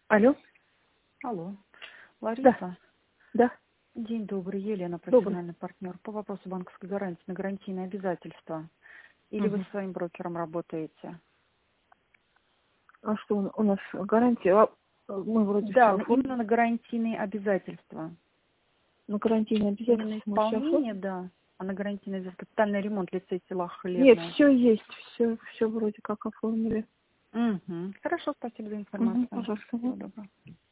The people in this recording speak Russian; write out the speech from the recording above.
Алло. Алло. Да. Лариса. Да. День добрый. Елена, Добрый. профессиональный партнер. По вопросу банковской гарантии на гарантийные обязательства. Или вы Угу. со своим брокером работаете? А что у нас гарантия? Мы вроде все Да, оформили. именно на гарантийные обязательства. На гарантийные Именно обязательства мы все исполнение, оформили. да. А на гарантийный капитальный ремонт лицей села Нет, Хлебное. все есть. Все вроде как оформили. Угу. Хорошо, спасибо за Угу, информацию. пожалуйста. Всего доброго.